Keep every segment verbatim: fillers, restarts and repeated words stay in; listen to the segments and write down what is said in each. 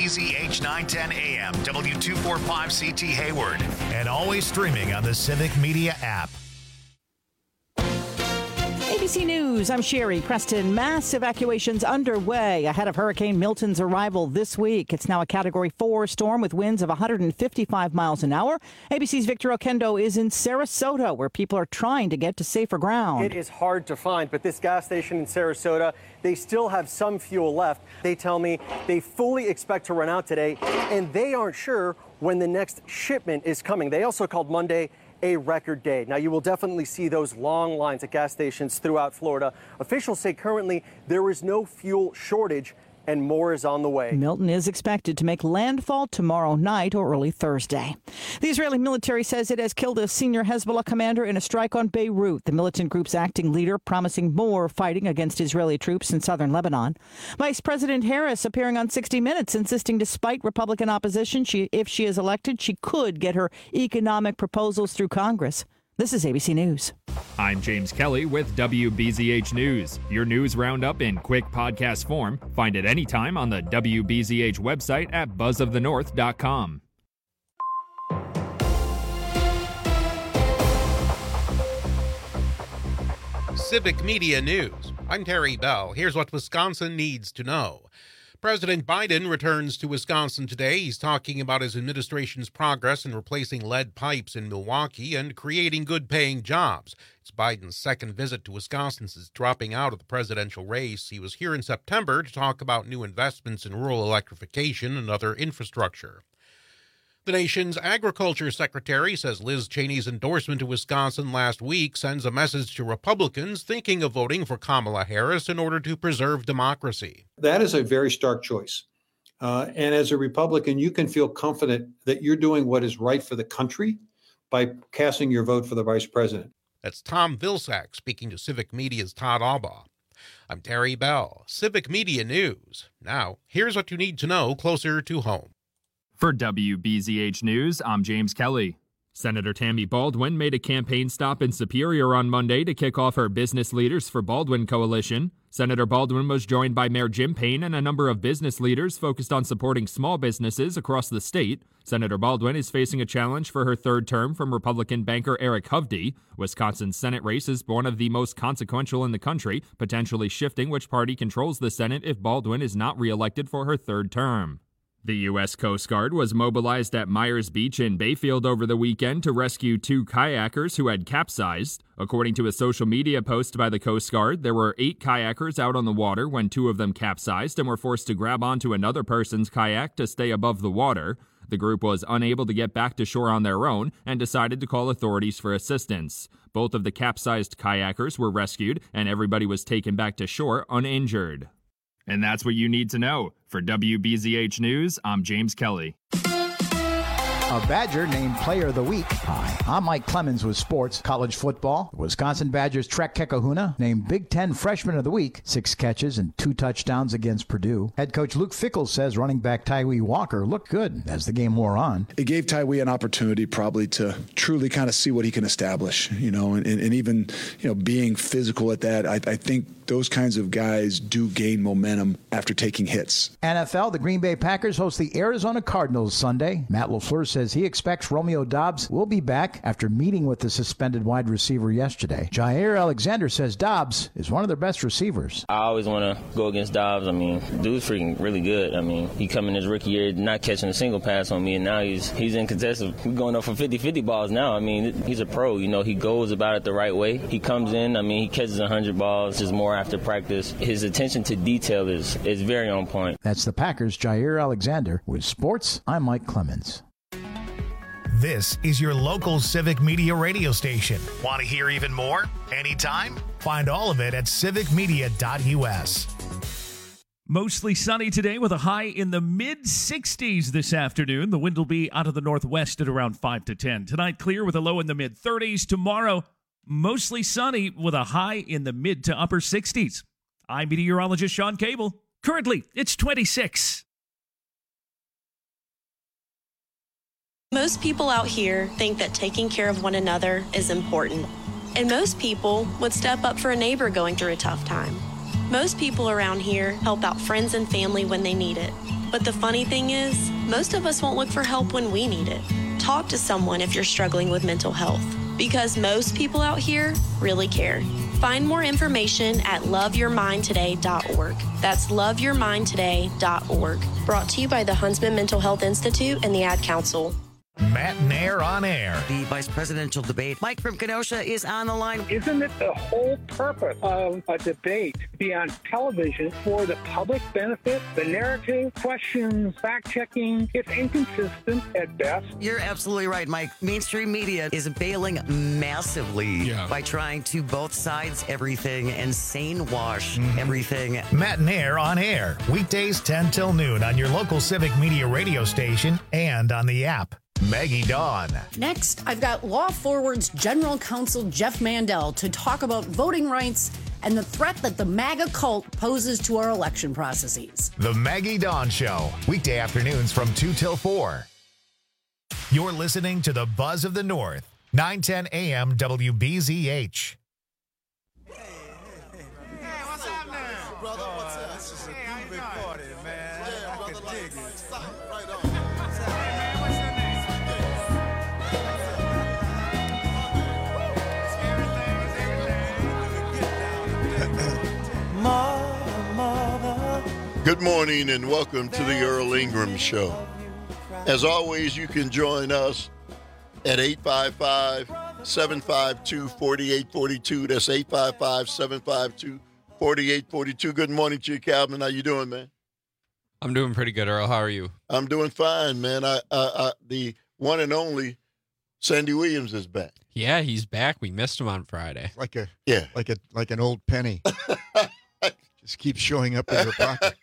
B Z H nine ten A M, W two forty-five C T Hayward, and always streaming on the Civic Media app. A B C News, I'm Sherry Preston. Mass evacuations underway ahead of Hurricane Milton's arrival this week. It's now a Category four storm with winds of one hundred fifty-five miles an hour. A B C's Victor Oquendo is in Sarasota, where people are trying to get to safer ground. It is hard to find, but this gas station in Sarasota, they still have some fuel left. They tell me they fully expect to run out today, and they aren't sure when the next shipment is coming. They also called Monday a record day. Now, you will definitely see those long lines at gas stations throughout Florida. Officials say currently there is no fuel shortage and more is on the way. Milton is expected to make landfall tomorrow night or early Thursday. The Israeli military says it has killed a senior Hezbollah commander in a strike on Beirut. The militant group's acting leader promising more fighting against Israeli troops in southern Lebanon. Vice President Harris appearing on sixty minutes, insisting despite Republican opposition, she, if she is elected, she could get her economic proposals through Congress. This is A B C News. I'm James Kelly with W B Z H News. Your news roundup in quick podcast form. Find it anytime on the W B Z H website at buzz of the north dot com. Civic Media News. I'm Terry Bell. Here's what Wisconsin needs to know. President Biden returns to Wisconsin today. He's talking about his administration's progress in replacing lead pipes in Milwaukee and creating good-paying jobs. It's Biden's second visit to Wisconsin since dropping out of the presidential race. He was here in September to talk about new investments in rural electrification and other infrastructure. The nation's agriculture secretary says Liz Cheney's endorsement to Wisconsin last week sends a message to Republicans thinking of voting for Kamala Harris in order to preserve democracy. That is a very stark choice. Uh, and as a Republican, you can feel confident that you're doing what is right for the country by casting your vote for the vice president. That's Tom Vilsack speaking to Civic Media's Todd Albaugh. I'm Terry Bell, Civic Media News. Now, here's what you need to know closer to home. For W B Z H News, I'm James Kelly. Senator Tammy Baldwin made a campaign stop in Superior on Monday to kick off her Business Leaders for Baldwin coalition. Senator Baldwin was joined by Mayor Jim Payne and a number of business leaders focused on supporting small businesses across the state. Senator Baldwin is facing a challenge for her third term from Republican banker Eric Hovde. Wisconsin's Senate race is one of the most consequential in the country, potentially shifting which party controls the Senate if Baldwin is not reelected for her third term. The U S Coast Guard was mobilized at Myers Beach in Bayfield over the weekend to rescue two kayakers who had capsized. According to a social media post by the Coast Guard, there were eight kayakers out on the water when two of them capsized and were forced to grab onto another person's kayak to stay above the water. The group was unable to get back to shore on their own and decided to call authorities for assistance. Both of the capsized kayakers were rescued and everybody was taken back to shore uninjured. And that's what you need to know. For W B Z H News, I'm James Kelly. A Badger named Player of the Week. Hi, I'm Mike Clemens with sports. College football. Wisconsin Badgers Trek Kekahuna named Big Ten Freshman of the Week. Six catches and two touchdowns against Purdue. Head coach Luke Fickell says running back Tyree Walker looked good as the game wore on. It gave Tyree an opportunity probably to truly kind of see what he can establish, you know, and, and even, you know, being physical at that. I, I think those kinds of guys do gain momentum after taking hits. N F L, the Green Bay Packers host the Arizona Cardinals Sunday. Matt LaFleur says he expects Romeo Doubs will be back after meeting with the suspended wide receiver yesterday. Jair Alexander says Doubs is one of their best receivers. I always want to go against Doubs. I mean, dude's freaking really good. I mean, he come in his rookie year not catching a single pass on me, and now he's he's in contested. We're going up for fifty-fifty balls now. I mean, he's a pro. You know, he goes about it the right way. He comes in, I mean, he catches one hundred balls, just more after practice. His attention to detail is, is very on point. That's the Packers' Jair Alexander. With sports, I'm Mike Clemens. This is your local Civic Media radio station. Want to hear even more? Anytime? Find all of it at civic media dot u s. Mostly sunny today with a high in the mid sixties this afternoon. The wind will be out of the northwest at around five to ten. Tonight, clear with a low in the mid thirties. Tomorrow, mostly sunny with a high in the mid to upper sixties. I'm meteorologist Sean Cable. Currently, it's twenty-six. Most people out here think that taking care of one another is important. And most people would step up for a neighbor going through a tough time. Most people around here help out friends and family when they need it. But the funny thing is, most of us won't look for help when we need it. Talk to someone if you're struggling with mental health, because most people out here really care. Find more information at love your mind today dot org. That's love your mind today dot org. Brought to you by the Huntsman Mental Health Institute and the Ad Council. Matt Nair on air. The vice presidential debate. Mike from Kenosha is on the line. Isn't it the whole purpose of a debate to be on television for the public benefit? The narrative, questions, fact-checking, it's inconsistent at best. You're absolutely right, Mike. Mainstream media is bailing massively yeah. by trying to both sides everything and sane wash mm-hmm. everything. Matt Nair on air. Weekdays ten till noon on your local Civic Media radio station and on the app. Maggie Dawn. Next, I've got Law Forward's General Counsel Jeff Mandel to talk about voting rights and the threat that the MAGA cult poses to our election processes. The Maggie Dawn Show, weekday afternoons from two till four. You're listening to the Buzz of the North, nine ten a.m. W B Z H. Hey, hey, hey. Hey, what's up now? Brother, what's up? This is a hey, big party, man. Yeah, I brother, like, stop right on. Good morning and welcome to the Earl Ingram Show. As always, you can join us at eight five five, seven five two, four eight four two. That's eight five five, seven five two, four eight four two. Good morning to you, Calvin. How you doing, man? I'm doing pretty good, Earl. How are you? I'm doing fine, man. I, I, I the one and only Sandy Williams is back. Yeah, he's back. We missed him on Friday. Like a yeah, like a like an old penny. Just keeps showing up in your pocket.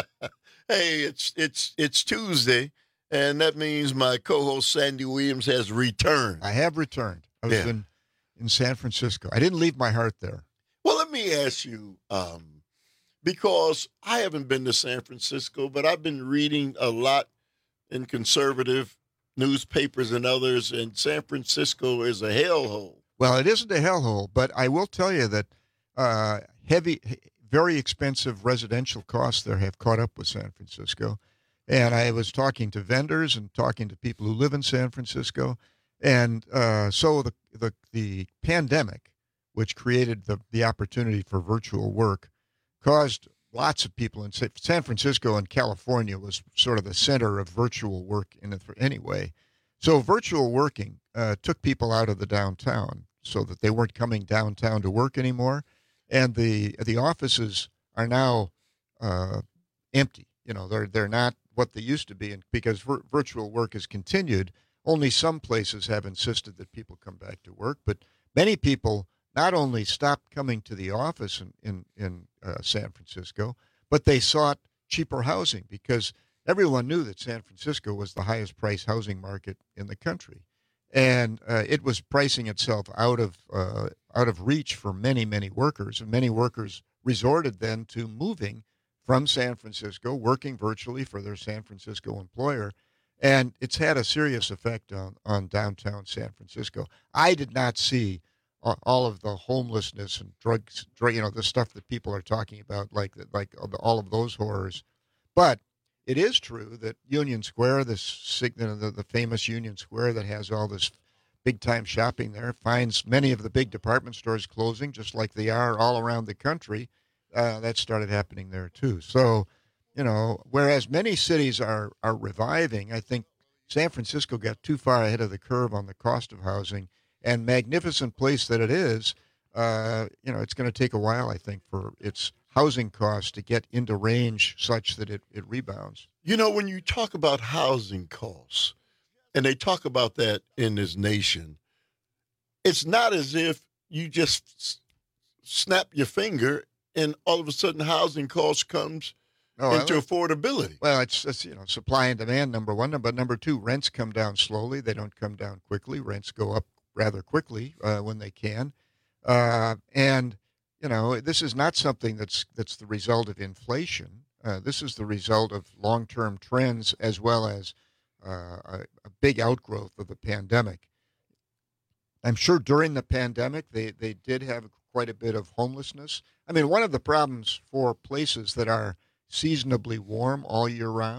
Hey, it's it's it's Tuesday, and that means my co-host Sandy Williams has returned. I have returned. I was yeah. in, in San Francisco. I didn't leave my heart there. Well, let me ask you, um, because I haven't been to San Francisco, but I've been reading a lot in conservative newspapers and others, and San Francisco is a hellhole. Well, it isn't a hellhole, but I will tell you that uh, heavy... very expensive residential costs there have caught up with San Francisco. And I was talking to vendors and talking to people who live in San Francisco. And uh, so the, the the pandemic, which created the, the opportunity for virtual work, caused lots of people in San Francisco and California was sort of the center of virtual work in it anyway. So virtual working uh, took people out of the downtown so that they weren't coming downtown to work anymore. And the the offices are now uh, empty. You know, they're they're not what they used to be. And because vir- virtual work has continued, only some places have insisted that people come back to work. But many people not only stopped coming to the office in in, in uh, San Francisco, but they sought cheaper housing because everyone knew that San Francisco was the highest price housing market in the country. And uh, it was pricing itself out of uh, out of reach for many, many workers. And many workers resorted then to moving from San Francisco, working virtually for their San Francisco employer. And it's had a serious effect on, on downtown San Francisco. I did not see all of the homelessness and drugs, you know, the stuff that people are talking about, like like all of those horrors. But it is true that Union Square, this the, the famous Union Square that has all this big-time shopping there, finds many of the big department stores closing, just like they are all around the country. Uh, that started happening there, too. So, you know, whereas many cities are, are reviving, I think San Francisco got too far ahead of the curve on the cost of housing. And magnificent place that it is, uh, you know, it's going to take a while, I think, for its housing costs to get into range such that it, it rebounds. You know, when you talk about housing costs, and they talk about that in this nation, it's not as if you just s- snap your finger and all of a sudden housing costs comes oh, into well, affordability. Well, it's, it's, you know, supply and demand, number one. But number two, rents come down slowly. They don't come down quickly. Rents go up rather quickly uh, when they can. Uh, and You know, this is not something that's that's the result of inflation. Uh, this is the result of long-term trends as well as uh, a, a big outgrowth of the pandemic. I'm sure during the pandemic they, they did have quite a bit of homelessness. I mean, one of the problems for places that are seasonably warm all year round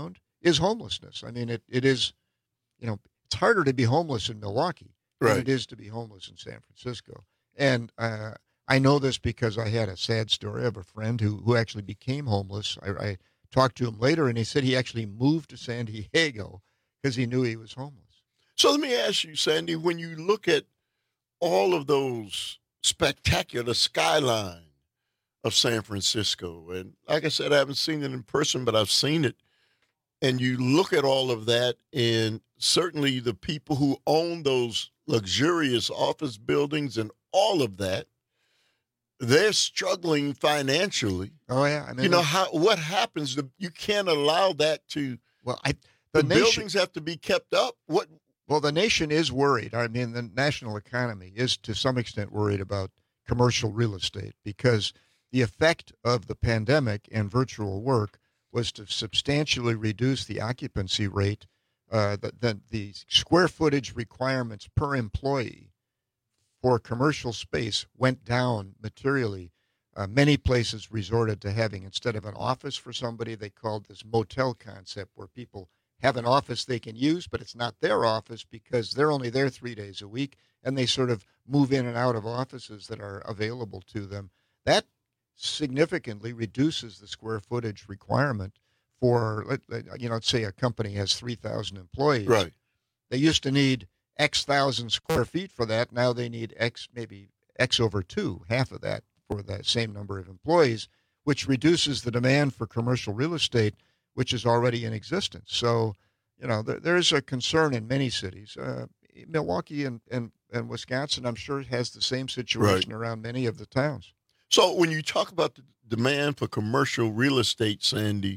is homelessness. I mean, it, it is, you know, it's harder to be homeless in Milwaukee right. than it is to be homeless in San Francisco. And uh, I know this because I had a sad story of a friend who, who actually became homeless. I, I talked to him later, and he said he actually moved to San Diego because he knew he was homeless. So let me ask you, Sandy, when you look at all of those spectacular skyline of San Francisco, and like I said, I haven't seen it in person, but I've seen it, and you look at all of that, and certainly the people who own those luxurious office buildings and all of that, they're struggling financially. Oh yeah, I mean, you know how what happens? You can't allow that to. Well, I the, the nation, buildings have to be kept up. What? Well, the nation is worried. I mean, the national economy is to some extent worried about commercial real estate because the effect of the pandemic and virtual work was to substantially reduce the occupancy rate, uh, the, the the square footage requirements per employee for commercial space went down materially. Uh, many places resorted to having, instead of an office for somebody, they called this motel concept where people have an office they can use, but it's not their office because they're only there three days a week, and they sort of move in and out of offices that are available to them. That significantly reduces the square footage requirement for, you know, let's say a company has three thousand employees. Right. They used to need X thousand square feet for that. Now they need X, maybe X over two, half of that for the same number of employees, which reduces the demand for commercial real estate, which is already in existence. So, you know, there, there is a concern in many cities. Uh, Milwaukee and, and, and Wisconsin, I'm sure, has the same situation right. around many of the towns. So when you talk about the demand for commercial real estate, Sandy,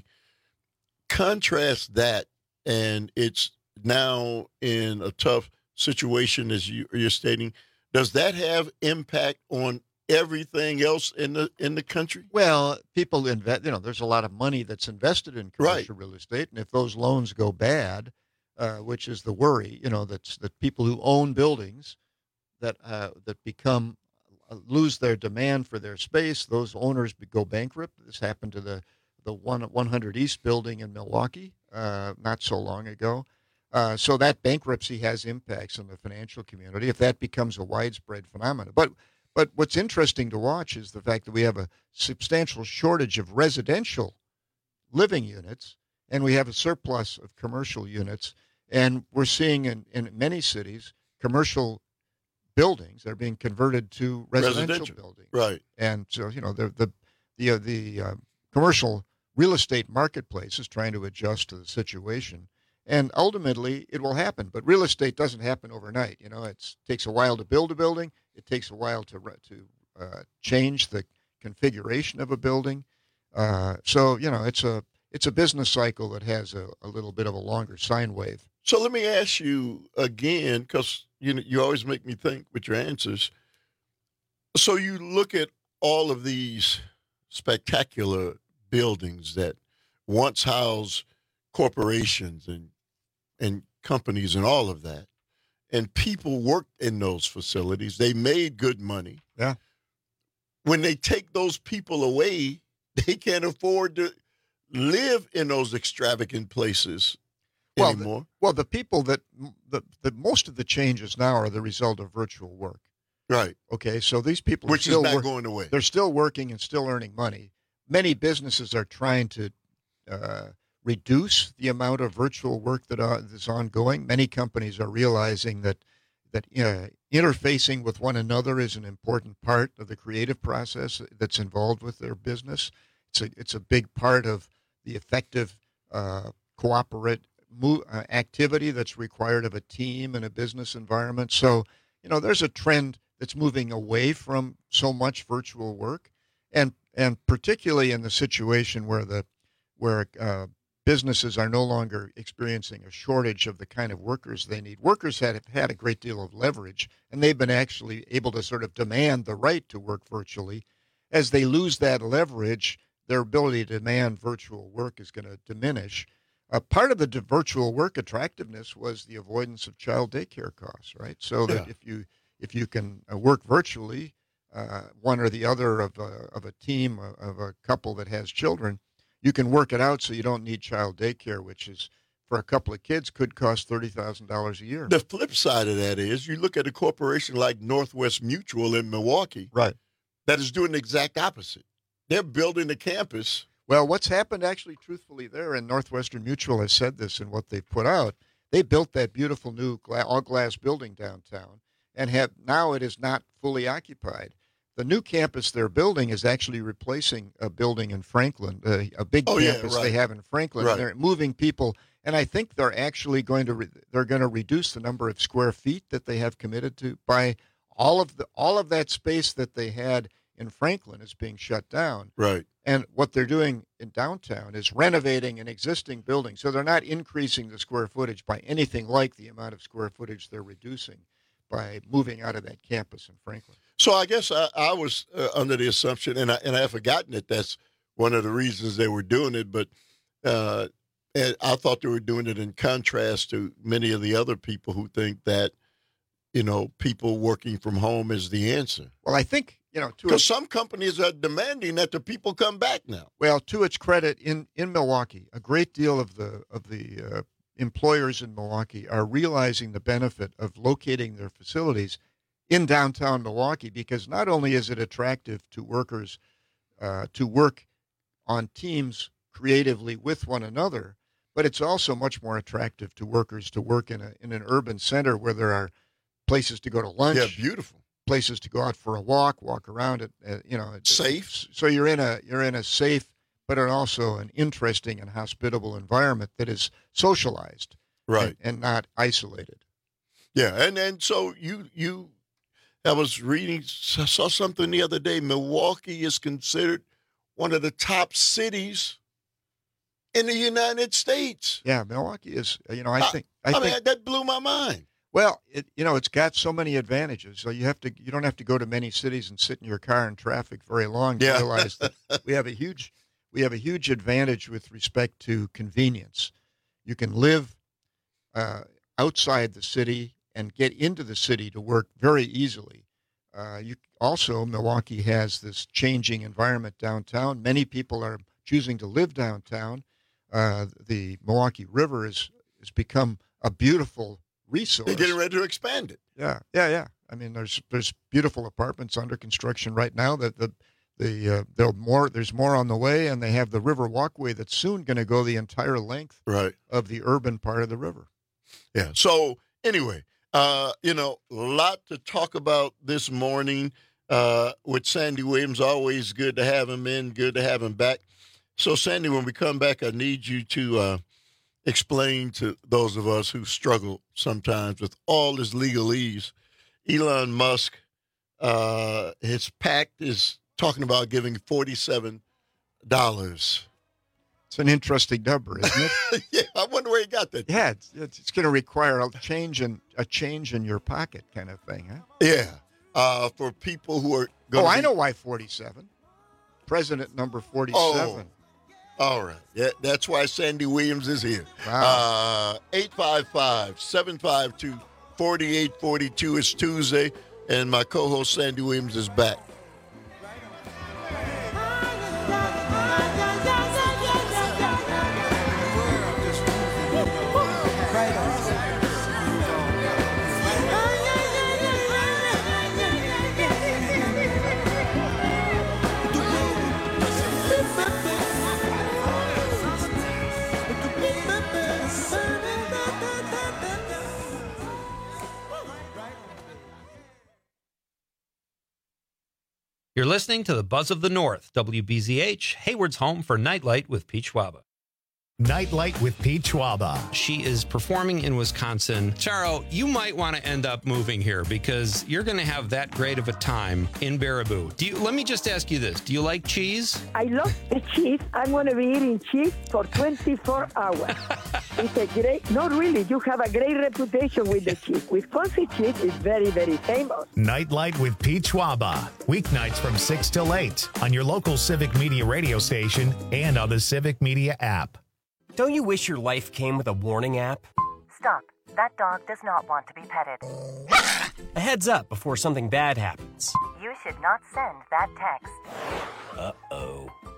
contrast that, and it's now in a tough situation, as you, you're stating. Does that have impact on everything else in the in the country? Well, people invest. You know, there's a lot of money that's invested in commercial right. real estate, and if those loans go bad, uh, which is the worry, you know, that's that people who own buildings that uh, that become uh, lose their demand for their space. Those owners go bankrupt. This happened to the the one one hundred East building in Milwaukee uh, not so long ago. Uh, so that bankruptcy has impacts on the financial community if that becomes a widespread phenomenon. But but what's interesting to watch is the fact that we have a substantial shortage of residential living units, and we have a surplus of commercial units. And we're seeing in, in many cities commercial buildings that are being converted to residential, residential. buildings. Right. And so, you know, the the the, uh, the uh, commercial real estate marketplace is trying to adjust to the situation. And ultimately, it will happen. But real estate doesn't happen overnight. You know, it takes a while to build a building. It takes a while to to uh, change the configuration of a building. Uh, so, you know, it's a it's a business cycle that has a, a little bit of a longer sine wave. So let me ask you again, because you know, you always make me think with your answers. So you look at all of these spectacular buildings that once housed corporations and and companies and all of that, and people worked in those facilities. They made good money. Yeah. When they take those people away, they can't afford to live in those extravagant places well, anymore. The, well, the people that the, the most of the changes now are the result of virtual work. Right. Okay. So these people which are still is not work, going away. They're still working and still earning money. Many businesses are trying to uh, reduce the amount of virtual work that uh, is ongoing. Many companies are realizing that that uh, interfacing with one another is an important part of the creative process that's involved with their business. It's a it's a big part of the effective uh, cooperate mo- uh, activity that's required of a team in a business environment. So, you know, there's a trend that's moving away from so much virtual work, and and particularly in the situation where the where uh, businesses are no longer experiencing a shortage of the kind of workers they need. Workers had had a great deal of leverage, and they've been actually able to sort of demand the right to work virtually. As they lose that leverage, their ability to demand virtual work is going to diminish. Uh, part of the d- virtual work attractiveness was the avoidance of child daycare costs, right? So that Yeah. if you if you can uh, work virtually, uh, one or the other of a, of a team, uh, of a couple that has children, you can work it out so you don't need child daycare, which is, for a couple of kids, could cost thirty thousand dollars a year. The flip side of that is you look at a corporation like Northwest Mutual in Milwaukee. Right. That is doing the exact opposite. They're building a campus. Well, what's happened actually, truthfully, there, and Northwestern Mutual has said this in what they've put out, they built that beautiful new gla- all-glass building downtown, and have now it is not fully occupied. The new campus they're building is actually replacing a building in Franklin, uh, a big Oh, yeah, campus right. they have in Franklin. Right. And they're moving people, and I think they're actually going to re- they're going to reduce the number of square feet that they have committed to by all of the all of that space that they had in Franklin is being shut down. Right. And what they're doing in downtown is renovating an existing building. So they're not increasing the square footage by anything like the amount of square footage they're reducing by moving out of that campus in Franklin. So I guess I, I was uh, under the assumption, and I, and I have forgotten that that's one of the reasons they were doing it, but uh, and I thought they were doing it in contrast to many of the other people who think that, you know, people working from home is the answer. Well, I think, you know, to because some companies are demanding that the people come back now. Well, to its credit, in, in Milwaukee, a great deal of the of the uh, employers in Milwaukee are realizing the benefit of locating their facilities in downtown Milwaukee, because not only is it attractive to workers uh, to work on teams creatively with one another, but it's also much more attractive to workers to work in a in an urban center where there are places to go to lunch. Yeah, beautiful. Places to go out for a walk, walk around it, uh, you know, safe. So you're in a you're in a safe, but also an interesting and hospitable environment that is socialized, right, and, and not isolated. Yeah, and and so you you, I was reading, saw something the other day. Milwaukee is considered one of the top cities in the United States. Yeah, Milwaukee is. You know, I think I, I, think, mean that blew my mind. Well, it, you know, it's got so many advantages. So you have to, you don't have to go to many cities and sit in your car in traffic very long to Yeah. realize that we have a huge, we have a huge advantage with respect to convenience. You can live uh, outside the city and get into the city to work very easily. Uh, you also, Milwaukee has this changing environment downtown. Many people are choosing to live downtown. Uh, the Milwaukee River is has become a beautiful resource. They're getting ready to expand it. Yeah, yeah, yeah. I mean, there's there's beautiful apartments under construction right now. That the the uh, there'll more there's more on the way, and they have the river walkway that's soon going to go the entire length right. of the urban part of the river. Yeah. So anyway, uh, you know, a lot to talk about this morning uh, with Sandy Williams. Always good to have him in. Good to have him back. So Sandy, when we come back, I need you to uh, explain to those of us who struggle sometimes with all this legalese. Elon Musk, uh, his PAC is talking about giving forty-seven dollars. It's an interesting number, isn't it? Yeah, I wonder where he got that. Yeah, it's, it's, it's going to require a change in a change in your pocket kind of thing, huh? Yeah, uh, for people who are going. Oh, be- I know why forty-seven. President number forty-seven. Oh. All right. Yeah, that's why Sandy Williams is here. Wow. Uh, eight five five, seven five two, four eight four two is Tuesday, and my co-host Sandy Williams is back. You're listening to the Buzz of the North, W B Z H, Hayward's home for Nightlight with Pete Schwaba. Nightlight with Pete Schwaba. She is performing in Wisconsin. Charo, you might want to end up moving here because you're going to have that great of a time in Baraboo. Do you? Let me just ask you this. Do you like cheese? I love the cheese. I'm going to be eating cheese for twenty-four hours. It's a great, not really, you have a great reputation with the cheese. Wisconsin cheese is very, very famous. Nightlight with Pete Schwaba. Weeknights from six till eight on your local Civic Media radio station and on the Civic Media app. Don't you wish your life came with a warning app? Stop. That dog does not want to be petted. A heads up before something bad happens. You should not send that text. Uh-oh.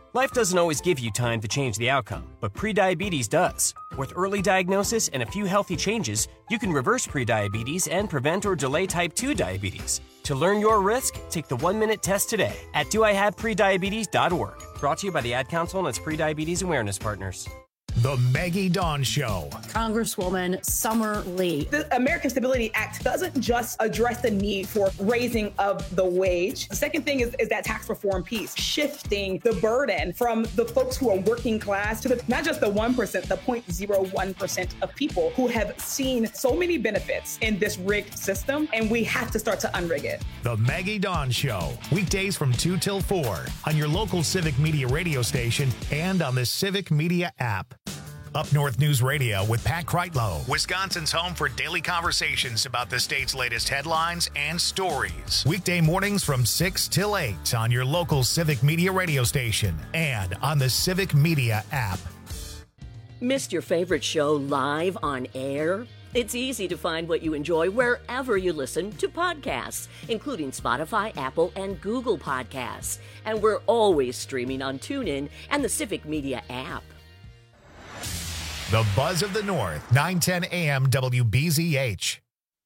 Life doesn't always give you time to change the outcome, but prediabetes does. With early diagnosis and a few healthy changes, you can reverse prediabetes and prevent or delay type two diabetes. To learn your risk, take the one-minute test today at do I have prediabetes dot org. Brought to you by the Ad Council and its prediabetes awareness partners. The Maggie Dawn Show. Congresswoman Summer Lee. The American Stability Act doesn't just address the need for raising of the wage. The second thing is, is that tax reform piece, shifting the burden from the folks who are working class to the, not just the one percent, the zero point zero one percent of people who have seen so many benefits in this rigged system, and we have to start to unrig it. The Maggie Dawn Show. Weekdays from two till four on your local Civic Media radio station and on the Civic Media app. Up North News Radio with Pat Kreitlow, Wisconsin's home for daily conversations about the state's latest headlines and stories. Weekday mornings from six till eight on your local Civic Media radio station and on the Civic Media app. Missed your favorite show live on air? It's easy to find what you enjoy wherever you listen to podcasts, including Spotify, Apple, and Google Podcasts. And we're always streaming on TuneIn and the Civic Media app. The Buzz of the North, nine ten A M W B Z H.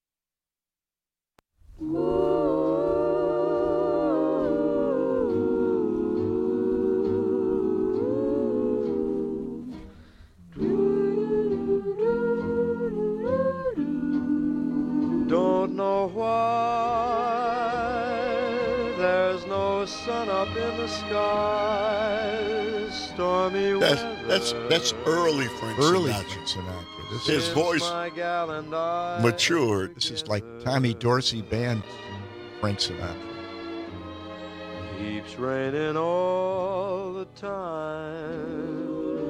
Don't know why there's no sun up in the sky, stormy That's weather. that's that's early Frank Early Sinatra. Frank Sinatra. This His is voice My gal and I matured. This is like Tommy Dorsey band Frank Sinatra. keeps raining all the time.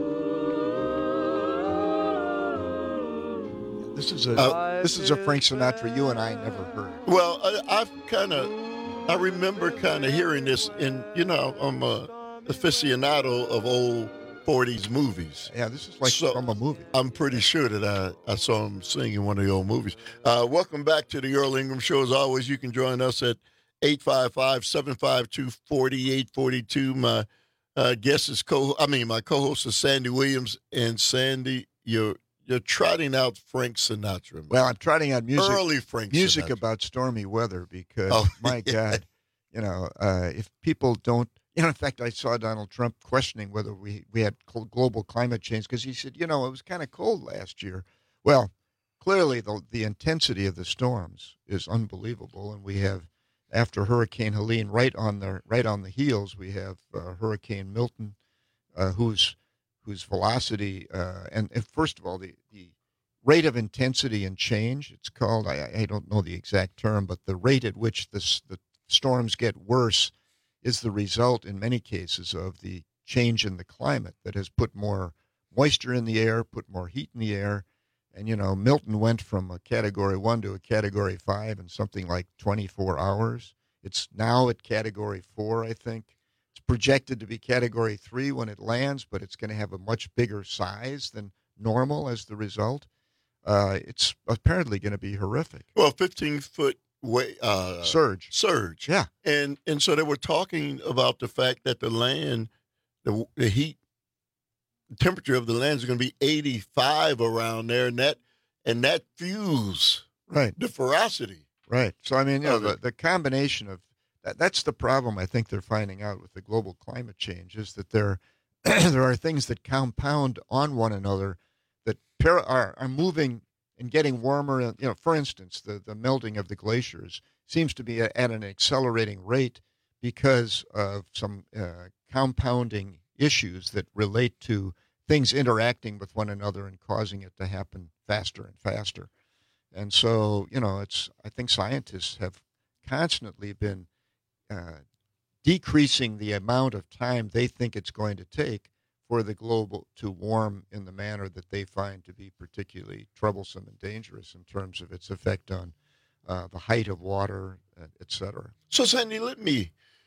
This is a Uh, this is a Frank Sinatra you and I never heard. Well, I, I've kind of, I remember kind of hearing this in, you know, I'm a aficionado of old forties movies. Yeah, this is like So, from a movie. I'm pretty sure that I, I saw him sing in one of the old movies. Uh, welcome back to the Earl Ingram Show. As always, you can join us at eight five five, seven five two, four eight four two. My uh, guest is co, I mean, my co-host is Sandy Williams. And Sandy, you're you're trotting out Frank Sinatra. Well, I'm trotting out music, Early Frank music Sinatra. about stormy weather because, Oh, my yeah. God, you know, uh, if people don't, you know, in fact, I saw Donald Trump questioning whether we, we had cl- global climate change because he said, you know, it was kind of cold last year. Well, clearly the, the intensity of the storms is unbelievable, and we have, after Hurricane Helene, right on the right on the heels, we have uh, Hurricane Milton, uh, whose whose velocity uh, and, and first of all the, the rate of intensity and change, it's called, I, I don't know the exact term, but the rate at which this, the storms get worse is the result in many cases of the change in the climate that has put more moisture in the air, put more heat in the air. And, you know, Milton went from a category one to a category five in something like twenty-four hours. It's now at category four, I think. It's projected to be category three when it lands, but it's going to have a much bigger size than normal as the result. Uh, it's apparently going to be horrific. Well, fifteen foot way, uh, Surge. Surge. Yeah. And and so they were talking about the fact that the land, the, the heat, the temperature of the land is going to be eighty-five around there, and that and that fuels Right. the ferocity. Right. So, I mean, you know, of the, it. the combination of that, that's the problem I think they're finding out with the global climate change is that there, there are things that compound on one another that para, are, are moving and getting warmer. You know, for instance, the, the melting of the glaciers seems to be at an accelerating rate because of some uh, compounding issues that relate to things interacting with one another and causing it to happen faster and faster. And so, you know, it's, I think scientists have constantly been uh, decreasing the amount of time they think it's going to take for the global to warm in the manner that they find to be particularly troublesome and dangerous in terms of its effect on uh, the height of water, uh, et cetera. So, Sandy, let me,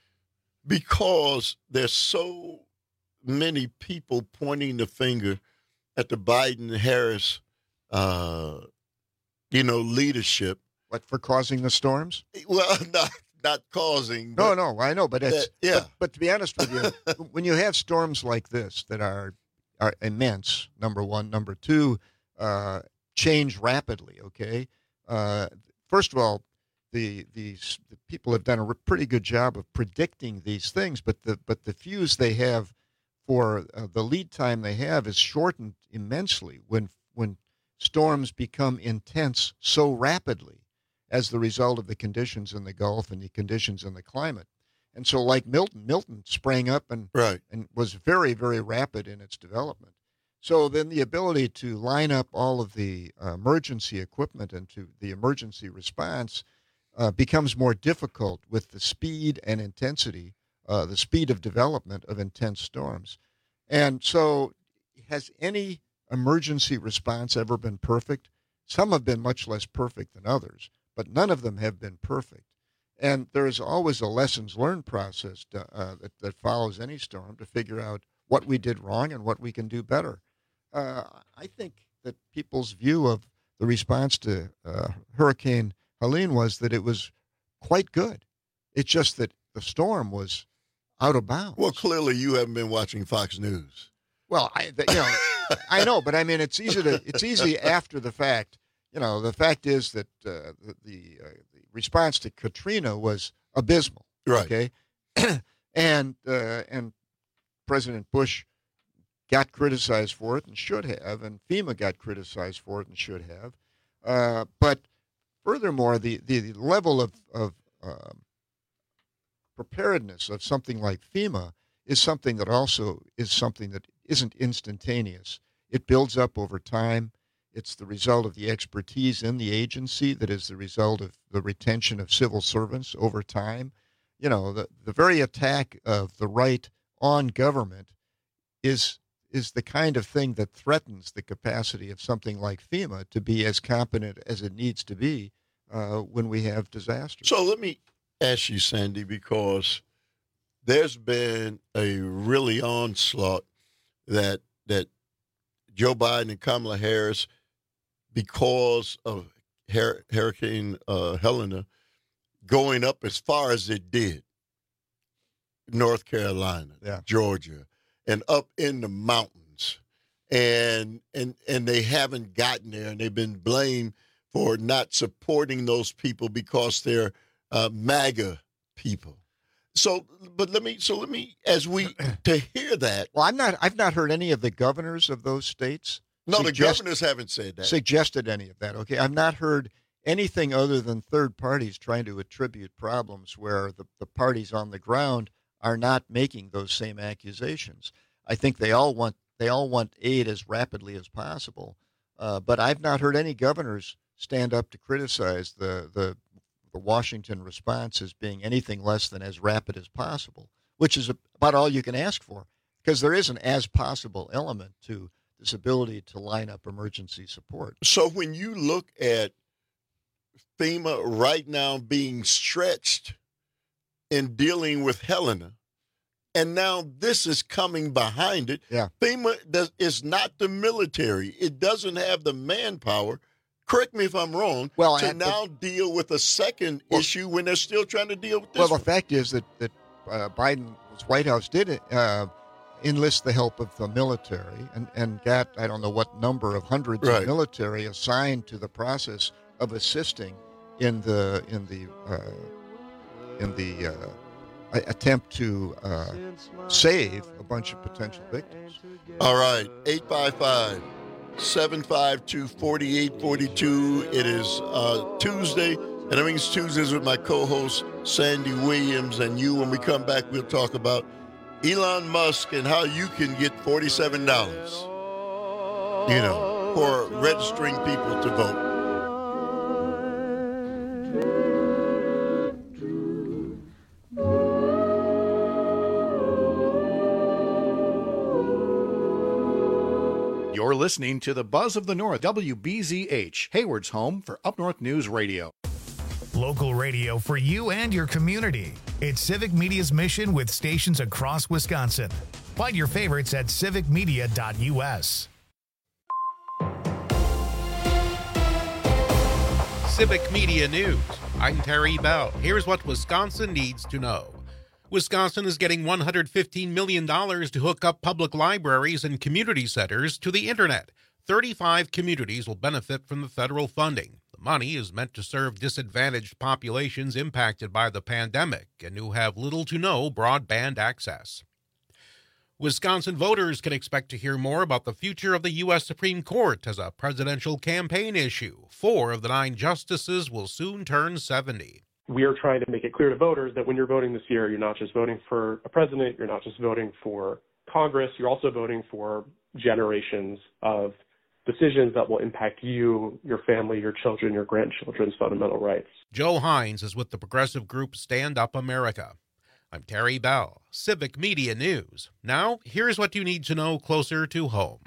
because there's so many people pointing the finger at the Biden-Harris, uh, you know, leadership. What, for causing the storms? Well, not not causing. No, no, I know, but it's that, yeah. But, but to be honest with you, when you have storms like this that are are immense, number one, number two, uh, change rapidly. Okay, uh, first of all, the these the people have done a pretty good job of predicting these things, but the but the fuse they have for uh, the lead time they have is shortened immensely when when storms become intense so rapidly as the result of the conditions in the Gulf and the conditions in the climate. And so like Milton, Milton sprang up and right. and was very, very rapid in its development. So then the ability to line up all of the uh, emergency equipment and to the emergency response uh, becomes more difficult with the speed and intensity, uh, the speed of development of intense storms. And so has any emergency response ever been perfect? Some have been much less perfect than others, but none of them have been perfect. And there is always a lessons learned process to, uh, that, that follows any storm to figure out what we did wrong and what we can do better. Uh, I think that people's view of the response to uh, Hurricane Helene was that it was quite good. It's just that the storm was out of bounds. Well, clearly you haven't been watching Fox News. Well, I, the, you know, I know, but I mean, it's easy to it's easy after the fact. You know, the fact is that uh, the the, uh, the response to Katrina was abysmal. Right. Okay, and uh, and President Bush got criticized for it and should have, and FEMA got criticized for it and should have. Uh, but furthermore, the, the, the level of, of um, preparedness of something like FEMA is something that also is something that isn't instantaneous. It builds up over time. It's the result of the expertise in the agency that is the result of the retention of civil servants over time. You know, the, the very attack of the right on government is is the kind of thing that threatens the capacity of something like FEMA to be as competent as it needs to be uh, when we have disasters. So let me ask you, Sandy, because there's been a really onslaught that that Joe Biden and Kamala Harris, because of Her- Hurricane uh, Helena going up as far as it did, North Carolina, yeah. Georgia, and up in the mountains, and and and they haven't gotten there, and they've been blamed for not supporting those people because they're uh, MAGA people. So, but let me, so let me, as we to hear that. Well, I'm not. I've not heard any of the governors of those states. No, suggest, the governors haven't said that. Suggested any of that. Okay, I've not heard anything other than third parties trying to attribute problems where the, the parties on the ground are not making those same accusations. I think they all want they all want aid as rapidly as possible, uh, but I've not heard any governors stand up to criticize the, the the Washington response as being anything less than as rapid as possible, which is about all you can ask for, because there is an as possible element to this ability to line up emergency support. So when you look at FEMA right now being stretched in dealing with Helena, and now this is coming behind it. Yeah. FEMA does, is not the military. It doesn't have the manpower, correct me if I'm wrong, well, to I, now but, deal with a second well, issue when they're still trying to deal with this Well, the one. fact is that, that uh, Biden's White House did uh, enlist the help of the military and, and got, I don't know what number of hundreds right. of military assigned to the process of assisting in the in the uh, in the uh, attempt to uh, save a bunch of potential victims. All right, eight five five, seven five two, four eight four two. It is uh, Tuesday, and that means Tuesdays with my co-host Sandy Williams and you. When we come back, we'll talk about Elon Musk and how you can get forty-seven dollars, you know, for registering people to vote. You're listening to the Buzz of the North, W B Z H, Hayward's home for Up North News Radio. Local radio for you and your community. It's Civic Media's mission with stations across Wisconsin. Find your favorites at civic media dot u s. Civic Media News. I'm Terry Bell. Here's what Wisconsin needs to know. Wisconsin is getting one hundred fifteen million dollars to hook up public libraries and community centers to the internet. thirty-five communities will benefit from the federal funding. The money is meant to serve disadvantaged populations impacted by the pandemic and who have little to no broadband access. Wisconsin voters can expect to hear more about the future of the U S Supreme Court as a presidential campaign issue. Four of the nine justices will soon turn seventy. We are trying to make it clear to voters that when you're voting this year, you're not just voting for a president, you're not just voting for Congress, you're also voting for generations of decisions that will impact you, your family, your children, your grandchildren's fundamental rights. Joe Hines is with the progressive group Stand Up America. I'm Terry Bell, Civic Media News. Now, here's what you need to know closer to home.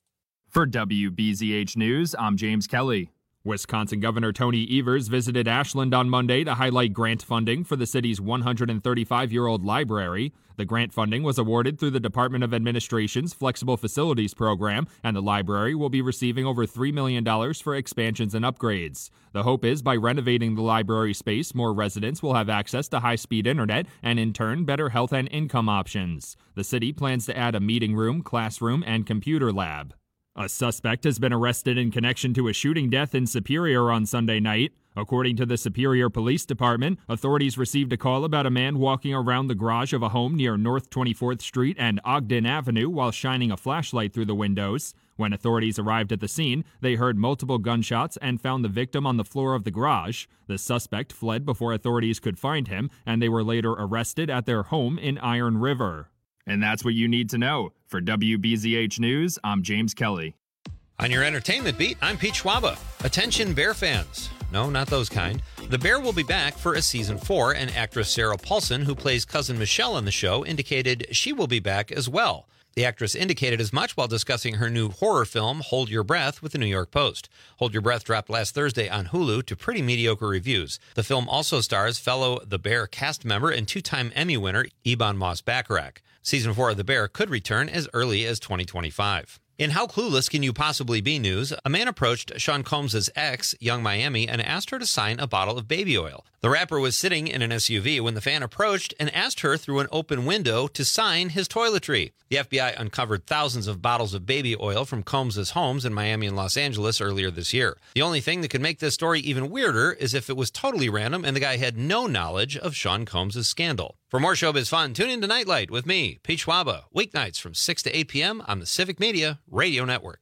For W B Z H News, I'm James Kelly. Wisconsin Governor Tony Evers visited Ashland on Monday to highlight grant funding for the city's one hundred thirty-five-year-old library. The grant funding was awarded through the Department of Administration's Flexible Facilities Program, and the library will be receiving over three million dollars for expansions and upgrades. The hope is by renovating the library space, more residents will have access to high-speed internet and, in turn, better health and income options. The city plans to add a meeting room, classroom, and computer lab. A suspect has been arrested in connection to a shooting death in Superior on Sunday night. According to the Superior Police Department, authorities received a call about a man walking around the garage of a home near North twenty-fourth Street and Ogden Avenue while shining a flashlight through the windows. When authorities arrived at the scene, they heard multiple gunshots and found the victim on the floor of the garage. The suspect fled before authorities could find him, and they were later arrested at their home in Iron River. And that's what you need to know. For W B Z H News, I'm James Kelly. On your entertainment beat, I'm Pete Schwaba. Attention Bear fans. No, not those kind. The Bear will be back for a season four, and actress Sarah Paulson, who plays Cousin Michelle on the show, indicated she will be back as well. The actress indicated as much while discussing her new horror film, Hold Your Breath, with the New York Post. Hold Your Breath dropped last Thursday on Hulu to pretty mediocre reviews. The film also stars fellow The Bear cast member and two-time Emmy winner Ebon Moss-Bachrach. Season four of The Bear could return as early as twenty twenty-five. In How Clueless Can You Possibly Be news, a man approached Sean Combs' ex, Young Miami, and asked her to sign a bottle of baby oil. The rapper was sitting in an S U V when the fan approached and asked her through an open window to sign his toiletry. The F B I uncovered thousands of bottles of baby oil from Combs' homes in Miami and Los Angeles earlier this year. The only thing that could make this story even weirder is if it was totally random and the guy had no knowledge of Sean Combs' scandal. For more showbiz fun, tune in to Nightlight with me, Pete Schwaba, weeknights from six to eight p.m. on the Civic Media Radio Network.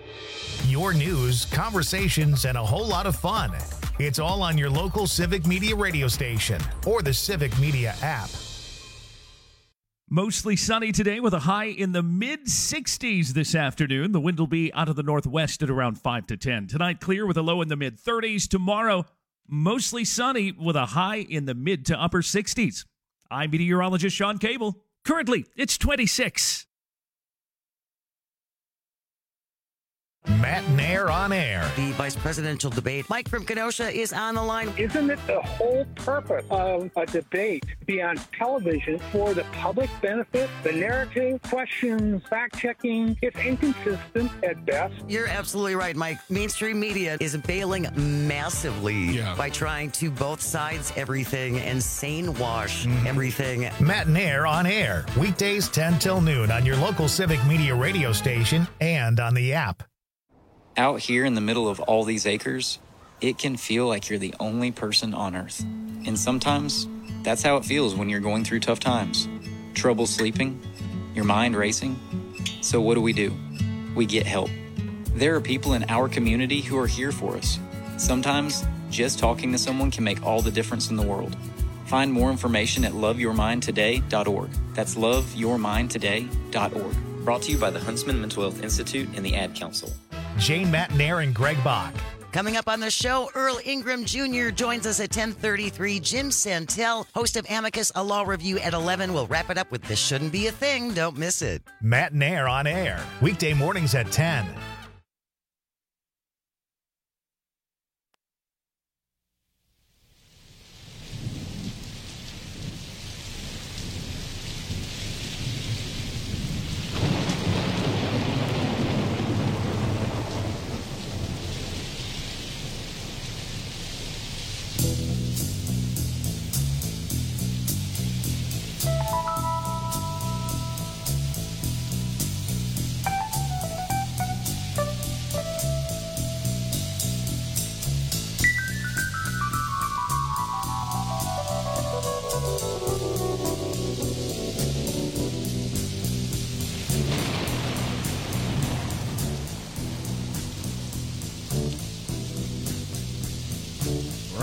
Your news, conversations, and a whole lot of fun. It's all on your local Civic Media radio station or the Civic Media app. Mostly sunny today with a high in the mid sixties this afternoon. The wind will be out of the northwest at around five to ten. Tonight, clear with a low in the mid thirties. Tomorrow, mostly sunny with a high in the mid to upper sixties. I'm meteorologist Sean Cable. Currently, it's twenty-six. Matt Nair on air. The vice presidential debate. Mike from Kenosha is on the line. Isn't it the whole purpose of a debate to be on television for the public benefit? The narrative, questions, fact-checking, it's inconsistent at best. You're absolutely right, Mike. Mainstream media is bailing massively yeah. by trying to both sides everything and sane wash mm-hmm. everything. Matt Nair on air. Weekdays ten till noon on your local Civic Media radio station and on the app. Out here in the middle of all these acres, it can feel like you're the only person on Earth. And sometimes, that's how it feels when you're going through tough times. Trouble sleeping, your mind racing. So what do we do? We get help. There are people in our community who are here for us. Sometimes, just talking to someone can make all the difference in the world. Find more information at love your mind today dot org. That's love your mind today dot org. Brought to you by the Huntsman Mental Health Institute and the Ad Council. Jane Matt Nair and Greg Bach. Coming up on the show, Earl Ingram Junior joins us at ten thirty-three. Jim Santel, host of Amicus, a law review at eleven. We'll wrap it up with This Shouldn't Be a Thing. Don't miss it. Matt Nair on air. Weekday mornings at ten.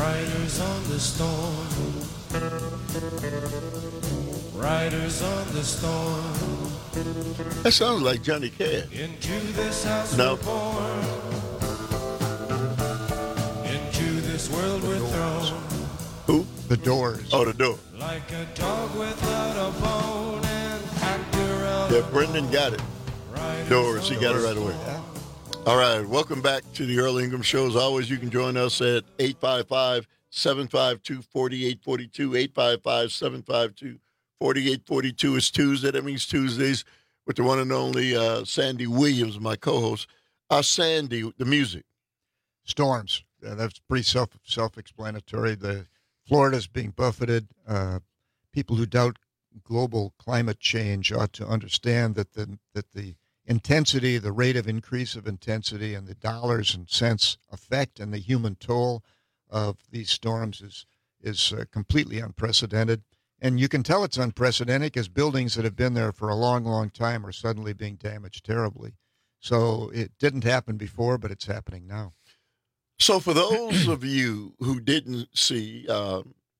Riders on the storm. Riders on the storm. That sounds like Johnny Cash. Into this house No. we're born. Into this world we're thrown. Who? The Doors. Oh, the Doors. Like a dog without a bone and packed around. Yeah, Brendan got it. Doors, he got it right away. All right, welcome back to the Earl Ingram Show. As always, you can join us at eight five five, seven five two, four eight four two, eight five five, seven five two, four eight four two. It's Tuesday. That means Tuesdays with the one and only uh, Sandy Williams, my co-host. Uh, Sandy, the music. Storms. Uh, that's pretty self, self-explanatory. The Florida's being buffeted. Uh, people who doubt global climate change ought to understand that the that the intensity, the rate of increase of intensity, and the dollars and cents effect and the human toll of these storms is is uh, completely unprecedented. And you can tell it's unprecedented because buildings that have been there for a long, long time are suddenly being damaged terribly. So it didn't happen before, but it's happening now. So for those of you who didn't see, uh,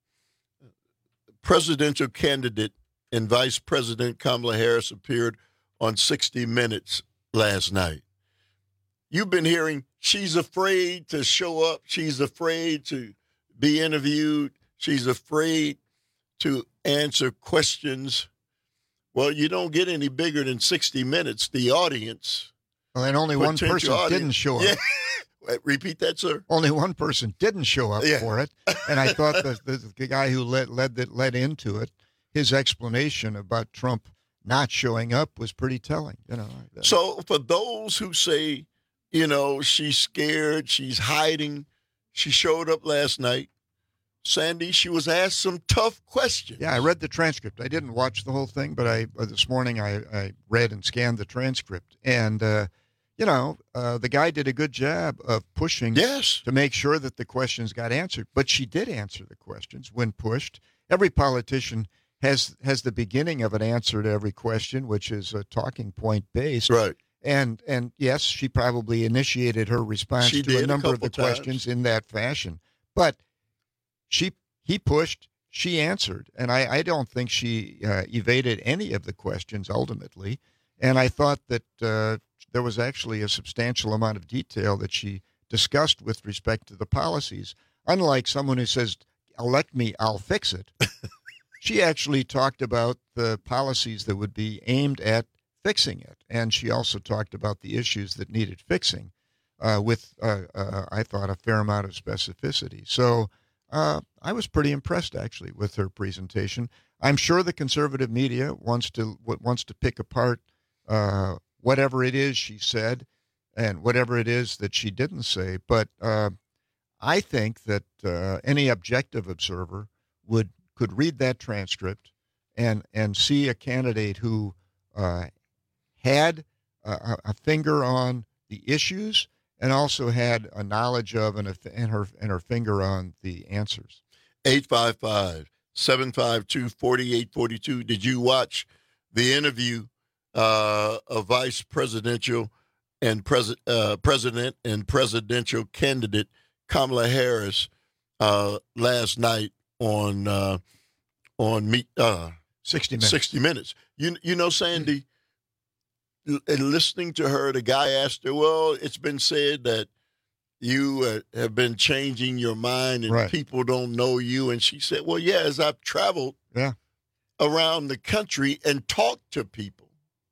presidential candidate and Vice President Kamala Harris appeared on sixty minutes last night. You've been hearing she's afraid to show up. She's afraid to be interviewed. She's afraid to answer questions. Well, you don't get any bigger than sixty minutes. The audience. Well, and only one person audience, didn't show up. Yeah. Repeat that, sir. Only one person didn't show up Yeah. for it, and I thought the, the, the guy who led led that led into it, his explanation about Trump not showing up was pretty telling. You know. So for those who say, you know, she's scared, she's hiding, she showed up last night. Sandy, she was asked some tough questions. Yeah, I read the transcript. I didn't watch the whole thing, but I uh, this morning I, I read and scanned the transcript, and uh, you know, uh, the guy did a good job of pushing yes. to make sure that the questions got answered. But she did answer the questions when pushed. Every politician has has the beginning of an answer to every question, which is a talking point based. Right. And and yes, she probably initiated her response She to did a a number of couple the questions times. in that fashion. But she he pushed, she answered, and I, I don't think she uh, evaded any of the questions ultimately. And I thought that uh, there was actually a substantial amount of detail that she discussed with respect to the policies. Unlike someone who says, elect me, I'll fix it. She actually talked about the policies that would be aimed at fixing it. And she also talked about the issues that needed fixing uh, with, uh, uh, I thought, a fair amount of specificity. So uh, I was pretty impressed, actually, with her presentation. I'm sure the conservative media wants to wants to pick apart uh, whatever it is she said and whatever it is that she didn't say. But uh, I think that uh, any objective observer would could read that transcript and and see a candidate who uh, had a, a finger on the issues and also had a knowledge of and, a, and her and her finger on the answers. eight five five, seven five two, four eight four two. Did you watch the interview uh, of Vice Presidential and pres- uh, President and Presidential candidate Kamala Harris uh, last night on uh, on meet uh, sixty minutes? sixty minutes. You you know, Sandy, l- and listening to her, the guy asked her, "Well, it's been said that you uh, have been changing your mind and Right. people don't know you," and she said, "Well, yeah, as I've traveled Yeah. around the country and talked to people."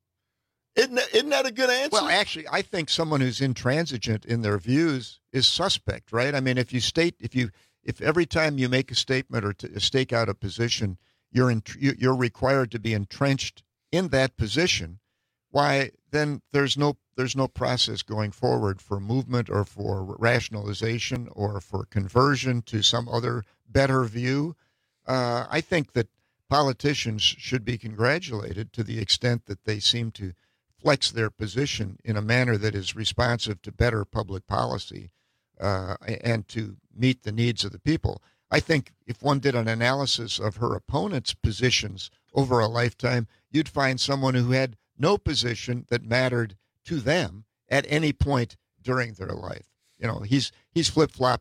Isn't that, isn't that a good answer? Well, actually, I think someone who's intransigent in their views is suspect, right? I mean, if you state, if you, if every time you make a statement or to stake out a position, you're in, you're required to be entrenched in that position, why then there's no there's no process going forward for movement or for rationalization or for conversion to some other better view. Uh, I think that politicians should be congratulated to the extent that they seem to flex their position in a manner that is responsive to better public policy uh, and to meet the needs of the people. I think if one did an analysis of her opponent's positions over a lifetime, you'd find someone who had no position that mattered to them at any point during their life. You know, he's he's flip-flopped on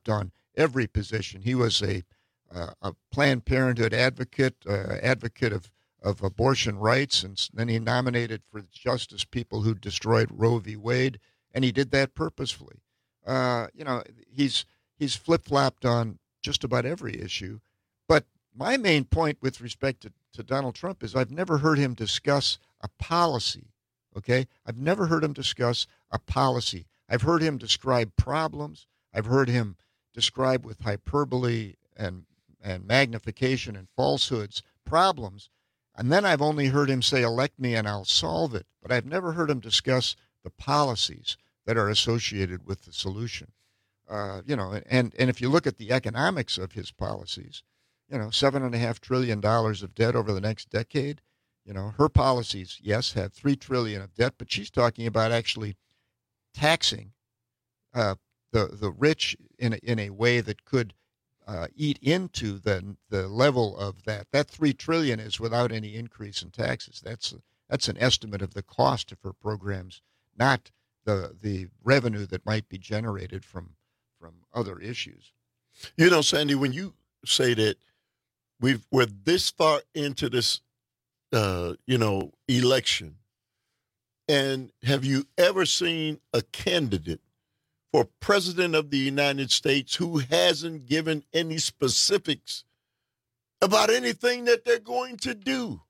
every position. He was a, uh, a Planned Parenthood advocate, uh, advocate of, of abortion rights, and then he nominated for justice people who destroyed Roe v. Wade, and he did that purposefully. Uh, you know, he's he's flip-flopped on just about every issue. But my main point with respect to, to Donald Trump is I've never heard him discuss a policy, okay? I've never heard him discuss a policy. I've heard him describe problems. I've heard him describe with hyperbole and, and magnification and falsehoods problems. And then I've only heard him say, elect me and I'll solve it. But I've never heard him discuss the policies that are associated with the solution. Uh, you know, and, and if you look at the economics of his policies, you know, seven and a half trillion dollars of debt over the next decade. You know, her policies, yes, have three trillion of debt, but she's talking about actually taxing uh, the the rich in a, in a way that could uh, eat into the the level of that. That three trillion is without any increase in taxes. That's that's an estimate of the cost of her programs, not the the revenue that might be generated from from other issues. You know, Sandy, when you say that we've we're this far into this, uh, you know, election, and have you ever seen a candidate for president of the United States who hasn't given any specifics about anything that they're going to do?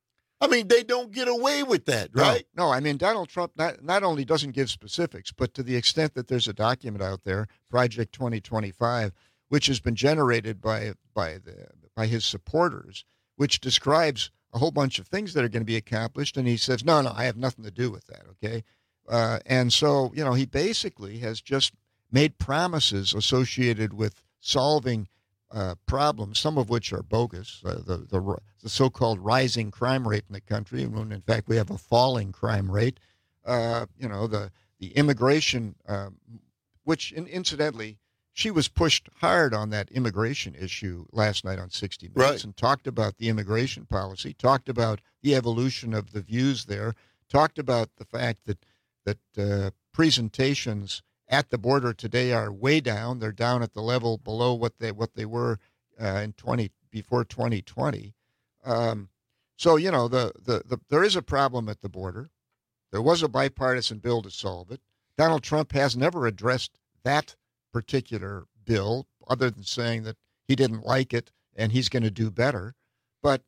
I mean, they don't get away with that, right? No, no, I mean, Donald Trump not, not only doesn't give specifics, but to the extent that there's a document out there, Project twenty twenty-five, which has been generated by by the by his supporters, which describes a whole bunch of things that are going to be accomplished, and he says, no, no, I have nothing to do with that, okay? Uh, and so, you know, he basically has just made promises associated with solving Uh, problems, some of which are bogus, uh, the, the the so-called rising crime rate in the country, when in fact we have a falling crime rate. Uh, you know, the the immigration, um, which in, incidentally, she was pushed hard on that immigration issue last night on sixty minutes, right, and talked about the immigration policy, talked about the evolution of the views there, talked about the fact that that uh, presentations at the border today are way down. They're down at the level below what they what they were uh, in twenty before twenty twenty. Um, so you know the, the the there is a problem at the border. There was a bipartisan bill to solve it. Donald Trump has never addressed that particular bill, other than saying that he didn't like it and he's going to do better. But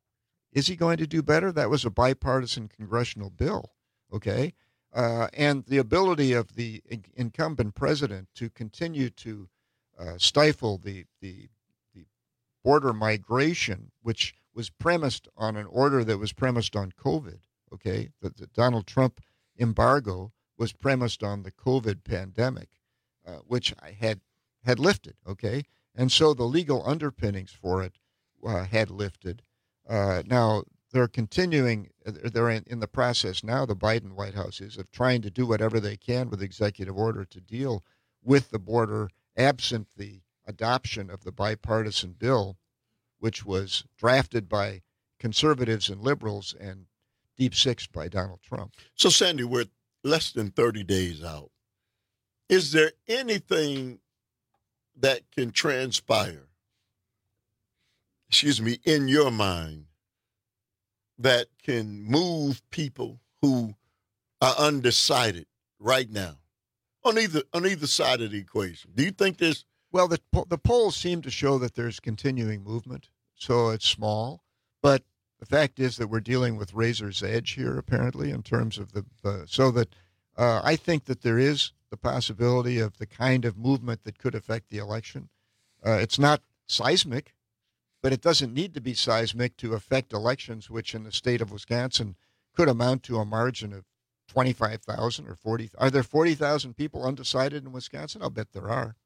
is he going to do better? That was a bipartisan congressional bill. Okay. Uh, and the ability of the in- incumbent president to continue to uh, stifle the, the the border migration, which was premised on an order that was premised on COVID, okay? The, the Donald Trump embargo was premised on the COVID pandemic, uh, which I had had lifted, okay? And so the legal underpinnings for it uh, had lifted. Uh, now, they're continuing, they're in, in the process now, the Biden White House is, of trying to do whatever they can with executive order to deal with the border, absent the adoption of the bipartisan bill, which was drafted by conservatives and liberals and deep-sixed by Donald Trump. So, Sandy, we're less than thirty days out. Is there anything that can transpire, excuse me, in your mind, that can move people who are undecided right now on either on either side of the equation? Do you think there's... Well, the the polls seem to show that there's continuing movement, so it's small. But the fact is that we're dealing with razor's edge here, apparently, in terms of the... Uh, so that uh, I think that there is the possibility of the kind of movement that could affect the election. Uh, it's not seismic, but it doesn't need to be seismic to affect elections, which in the state of Wisconsin could amount to a margin of twenty-five thousand or forty. Are there forty thousand people undecided in Wisconsin? I'll bet there are.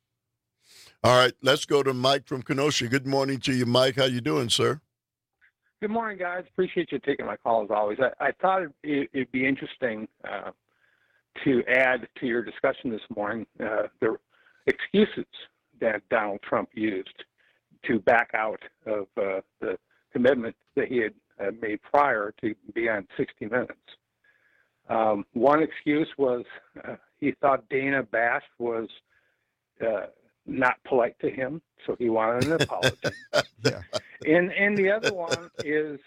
All right, let's go to Mike from Kenosha. Good morning to you, Mike. How you doing, sir? Good morning, guys. Appreciate you taking my call as always. I, I thought it, it'd be interesting uh, to add to your discussion this morning uh, the excuses that Donald Trump used to back out of uh, the commitment that he had uh, made prior to be on sixty minutes. Um, one excuse was uh, he thought Dana Bash was uh, not polite to him, so he wanted an apology. yeah. And and the other one is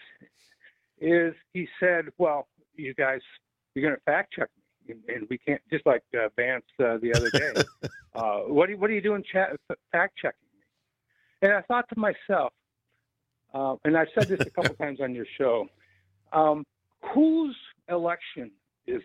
is he said, well, you guys, you're going to fact check me, and, and we can't, just like uh, Vance uh, the other day. uh, what are you, what are you doing, chat, fact checking me? And I thought to myself, uh, and I've said this a couple times on your show, um, whose election is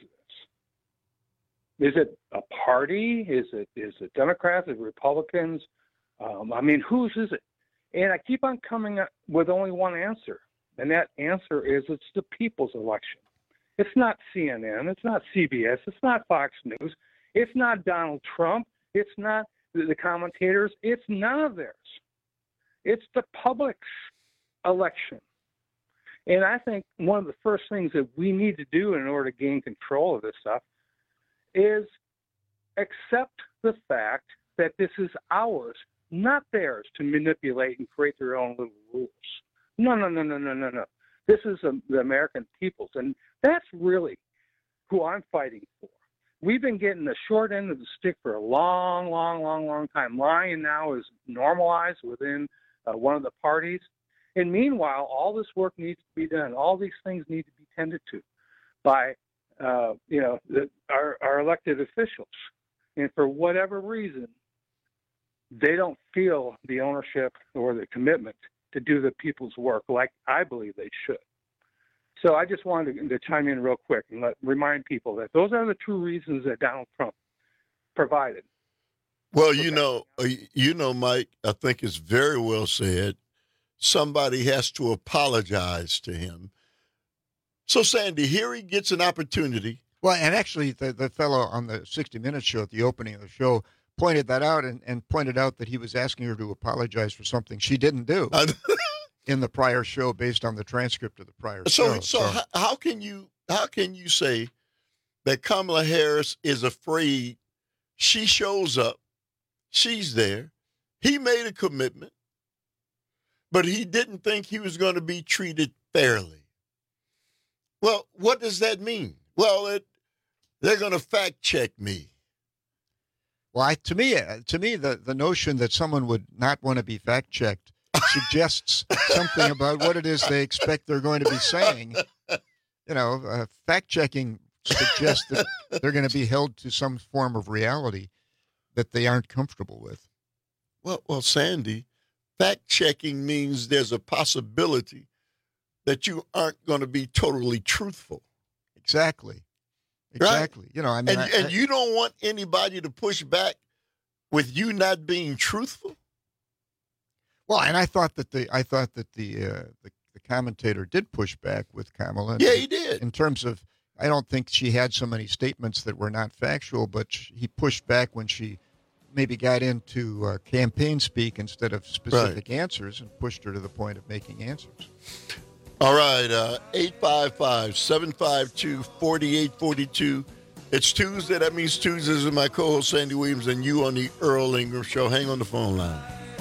this? Is it a party? Is it is it Democrats? Is it Republicans? Um, I mean, whose is it? And I keep on coming up with only one answer, and that answer is it's the people's election. It's not C N N. It's not C B S. It's not Fox News. It's not Donald Trump. It's not the commentators. It's none of theirs. It's the public's election. And I think one of the first things that we need to do in order to gain control of this stuff is accept the fact that this is ours, not theirs, to manipulate and create their own little rules. No, no, no, no, no, no, no. This is a, the American people's, and that's really who I'm fighting for. We've been getting the short end of the stick for a long, long, long, long time. Lying now is normalized within uh, one of the parties. And meanwhile, all this work needs to be done. All these things need to be tended to by, uh, you know, the, our, our elected officials. And for whatever reason, they don't feel the ownership or the commitment to do the people's work like I believe they should. So I just wanted to, to chime in real quick and let, remind people that those are the two reasons that Donald Trump provided. Well, you know, you know, Mike, I think it's very well said. Somebody has to apologize to him. So, Sandy, here he gets an opportunity. Well, and actually, the, the fellow on the sixty minutes show at the opening of the show pointed that out and, and pointed out that he was asking her to apologize for something she didn't do in the prior show based on the transcript of the prior so, show. So, so how, how can you how can you say that Kamala Harris is afraid? She shows up. She's there. He made a commitment, but he didn't think he was going to be treated fairly. Well, what does that mean? Well, it, they're going to fact check me. Well, I, to me, to me, the, the notion that someone would not want to be fact checked suggests something about what it is they expect they're going to be saying. You know, uh, fact checking suggests that they're going to be held to some form of reality that they aren't comfortable with. Well, well, Sandy, fact checking means there's a possibility that you aren't going to be totally truthful. Exactly. Exactly. Right? You know, I mean, and, I, and I, you don't want anybody to push back with you not being truthful. Well, and I thought that the I thought that the uh, the, the commentator did push back with Kamala. Yeah, he did. In terms of, I don't think she had so many statements that were not factual, but she, he pushed back when she maybe got into uh, campaign speak instead of specific right. answers and pushed her to the point of making answers. All right, uh, eight five five, seven five two, four eight four two. It's Tuesday. That means Tuesdays with my co-host Sandy Williams and you on the Earl Ingram Show. Hang on the phone line.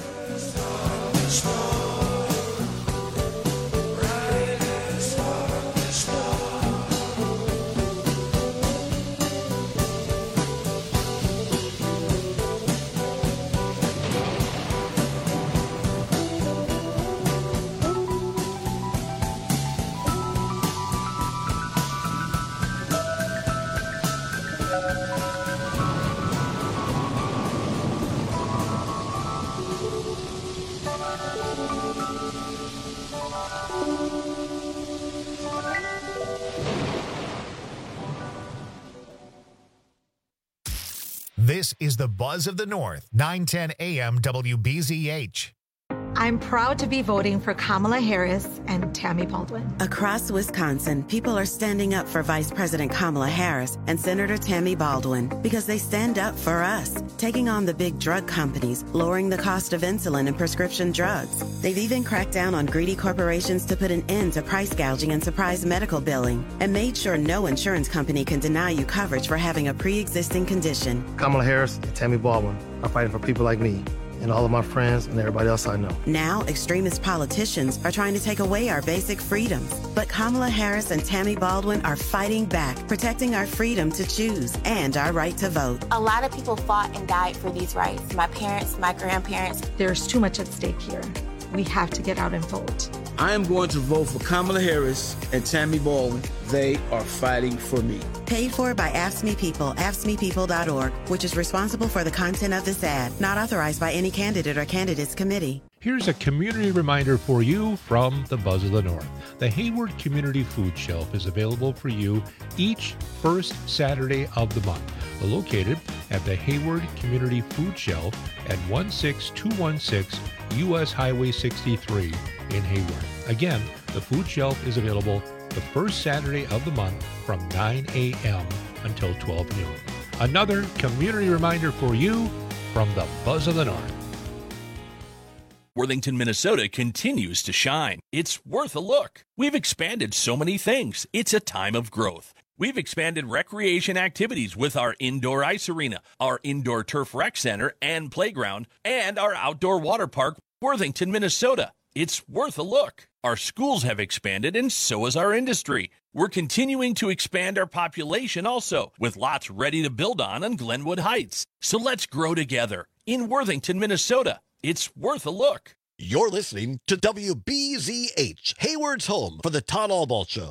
This is the Buzz of the North, nine ten A M W B Z H. I'm proud to be voting for Kamala Harris and Tammy Baldwin. Across Wisconsin, people are standing up for Vice President Kamala Harris and Senator Tammy Baldwin because they stand up for us, taking on the big drug companies, lowering the cost of insulin and prescription drugs. They've even cracked down on greedy corporations to put an end to price gouging and surprise medical billing, and made sure no insurance company can deny you coverage for having a pre-existing condition. Kamala Harris and Tammy Baldwin are fighting for people like me. and all of my friends and everybody else I know. Now, extremist politicians are trying to take away our basic freedoms. But Kamala Harris and Tammy Baldwin are fighting back, protecting our freedom to choose and our right to vote. A lot of people fought and died for these rights. My parents, my grandparents. There's too much at stake here. We have to get out and vote. I am going to vote for Kamala Harris and Tammy Baldwin. They are fighting for me. Paid for by A F S C M E People, A F S C M E People dot org, which is responsible for the content of this ad, not authorized by any candidate or candidates committee. Here's a community reminder for you from the Buzz of the North. The Hayward Community Food Shelf is available for you each first Saturday of the month. Located at the Hayward Community Food Shelf at one six two one six U S Highway sixty-three in Hayward. Again, the food shelf is available the first Saturday of the month from nine a.m. until twelve noon. Another community reminder for you from the Buzz of the North. Worthington, Minnesota continues to shine. It's worth a look. We've expanded so many things. It's a time of growth. We've expanded recreation activities with our indoor ice arena, our indoor turf rec center and playground, and our outdoor water park, Worthington, Minnesota. It's worth a look. Our schools have expanded, and so has our industry. We're continuing to expand our population also, with lots ready to build on on Glenwood Heights. So let's grow together in Worthington, Minnesota. It's worth a look. You're listening to W B Z H, Hayward's home for the Todd Albaugh Show.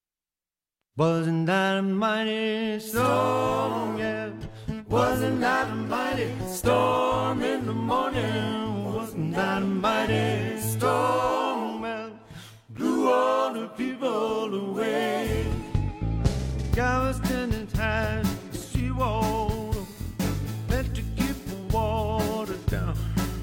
Wasn't that a mighty storm, yeah? Wasn't that a mighty storm in the morning? Wasn't that a mighty storm, man? Blew all the people away. Galveston and tied the seawall, meant to keep the water down.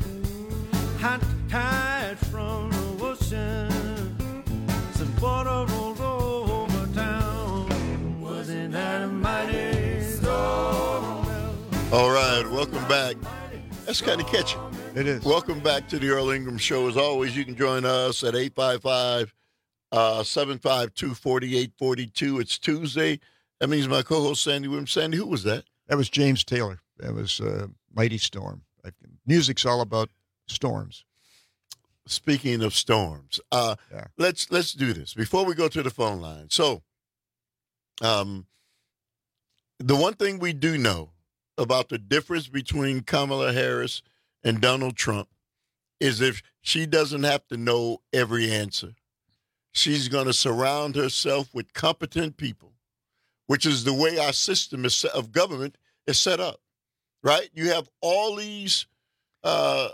Hot tide from the ocean, some water rolled over town. Wasn't that a mighty storm? All right, welcome back. That's kind of catchy. It is. Welcome back to the Earl Ingram Show. As always, you can join us at eight five five, seven five two, four eight four two. It's Tuesday. That means my co-host, Sandy Williams. Sandy, who was that? That was James Taylor. That was uh, Mighty Storm. I, music's all about storms. Speaking of storms, uh, yeah. let's let's do this before we go to the phone line. So, um, the one thing we do know about the difference between Kamala Harris and Donald Trump is if she doesn't have to know every answer, she's going to surround herself with competent people, which is the way our system is, of government is set up, right? You have all these uh,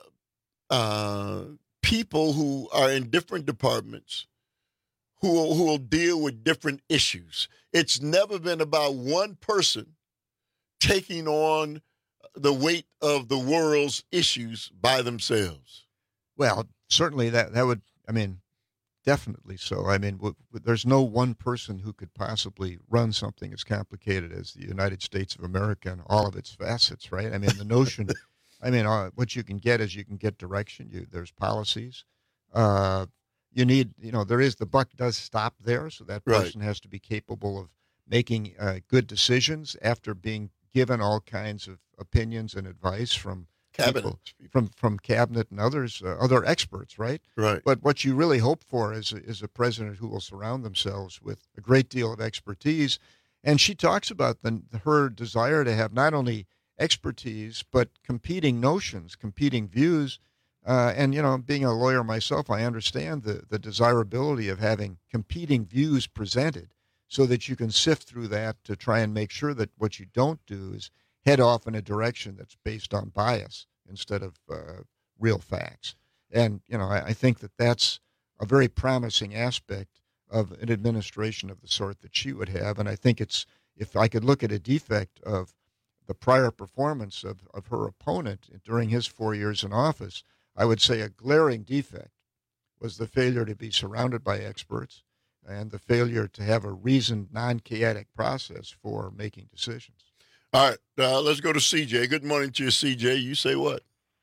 uh, people who are in different departments who will, who will deal with different issues. It's never been about one person taking on the weight of the world's issues by themselves. Well, certainly that, that would, I mean, definitely so. I mean, w- w- there's no one person who could possibly run something as complicated as the United States of America and all of its facets, right? I mean, the notion, I mean, uh, what you can get is you can get direction. You, there's policies. Uh, you need, you know, there is, the buck does stop there, so that person right. has to be capable of making uh, good decisions after being given all kinds of opinions and advice from cabinet, people, from from cabinet and others, uh, other experts, right? Right. But what you really hope for is is a president who will surround themselves with a great deal of expertise. And she talks about the, her desire to have not only expertise but competing notions, competing views. Uh, and you know, being a lawyer myself, I understand the the desirability of having competing views presented, so that you can sift through that to try and make sure that what you don't do is head off in a direction that's based on bias instead of uh, real facts. And, you know, I, I think that that's a very promising aspect of an administration of the sort that she would have. And I think it's, if I could look at a defect of the prior performance of, of her opponent during his four years in office, I would say a glaring defect was the failure to be surrounded by experts and the failure to have a reasoned, non-chaotic process for making decisions. All right, uh, let's go to C J. Good morning to you, C J. You say what?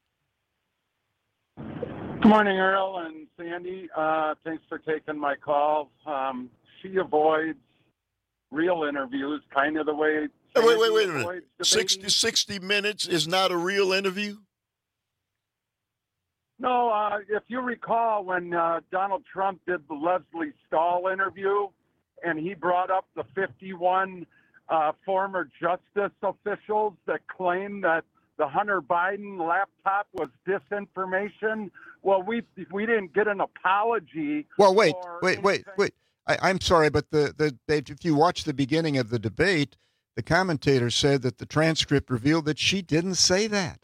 Good morning, Earl and Sandy. Uh, thanks for taking my call. Um, she avoids real interviews, kind of the way Hey, wait, wait, wait a minute. sixty, sixty minutes is not a real interview? No, uh, if you recall when uh, Donald Trump did the Leslie Stahl interview and he brought up the fifty-one uh, former justice officials that claimed that the Hunter Biden laptop was disinformation, well, we we didn't get an apology. Well, wait, wait, anything. wait, wait. I, I'm sorry, but the, the if you watch the beginning of the debate, the commentator said that the transcript revealed that she didn't say that.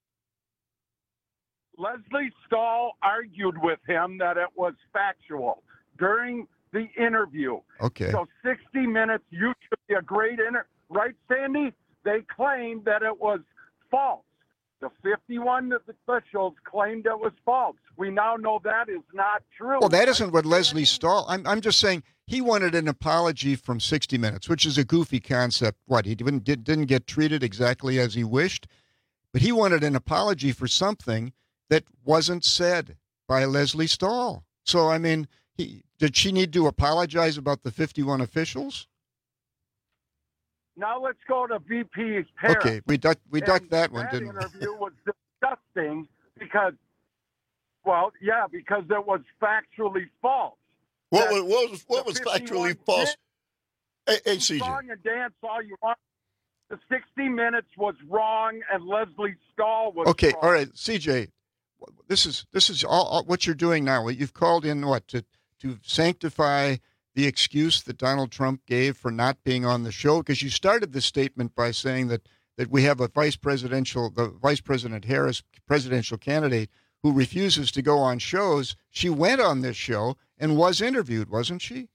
Leslie Stahl argued with him that it was factual during the interview. Okay. So sixty minutes, you should be a great inter, right, Sandy? They claimed that it was false. The fifty-one officials claimed it was false. We now know that is not true. Well, that isn't what Leslie Stahl. I'm I'm just saying he wanted an apology from sixty minutes, which is a goofy concept. What, he didn't did, didn't get treated exactly as he wished, but he wanted an apology for something that wasn't said by Leslie Stahl. So, I mean, he, did she need to apologize about the fifty-one officials? Now let's go to V P Harris. Okay, we ducked, we ducked that one, that didn't we? interview was disgusting because, well, yeah, because it was factually false. What That was what was, what was fifty-one factually false? Hey, hey, You C J. song and dance all you want. The sixty minutes was wrong, and Leslie Stahl was Okay, wrong. all right, C J. This is this is all, all what you're doing now. You've called in what to to sanctify the excuse that Donald Trump gave for not being on the show, because you started the statement by saying that that we have a vice presidential, the Vice President Harris, presidential candidate, who refuses to go on shows. She went on this show and was interviewed, wasn't she?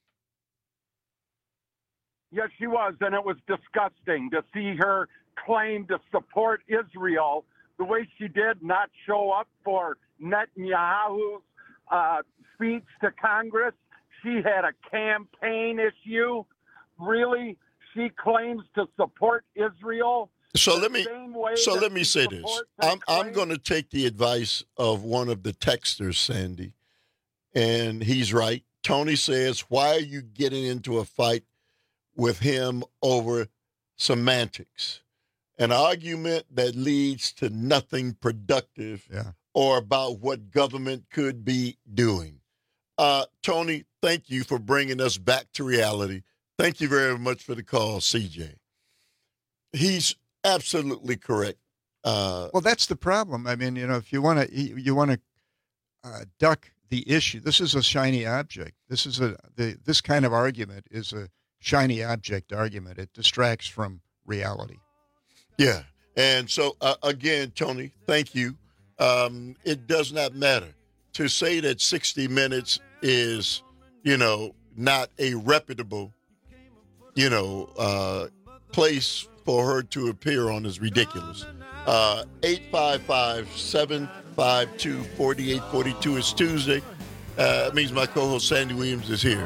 Yes, she was, and it was disgusting to see her claim to support Israel the way she did, not show up for Netanyahu's uh, speech to Congress. She had a campaign issue. Really, she claims to support Israel. So the let me same way so that let me she say this. supports and I'm I'm claims- going to take the advice of one of the texters, Sandy, and he's right. Tony says, "Why are you getting into a fight with him over semantics? An argument that leads to nothing productive Yeah. or about what government could be doing." Uh, Tony, thank you for bringing us back to reality. Thank you very much for the call, C J. He's absolutely correct. Uh, Well, that's the problem. I mean, you know, if you want to you want to uh, duck the issue, this is a shiny object. This is a the this kind of argument is a shiny object argument. It distracts from reality. Yeah. And so, uh, again, Tony, thank you. Um, it does not matter. To say that sixty minutes is, you know, not a reputable, you know, uh, place for her to appear on is ridiculous. Uh, eight five five, seven five two, four eight four two is Tuesday. Uh, it means my co-host Sandy Williams is here.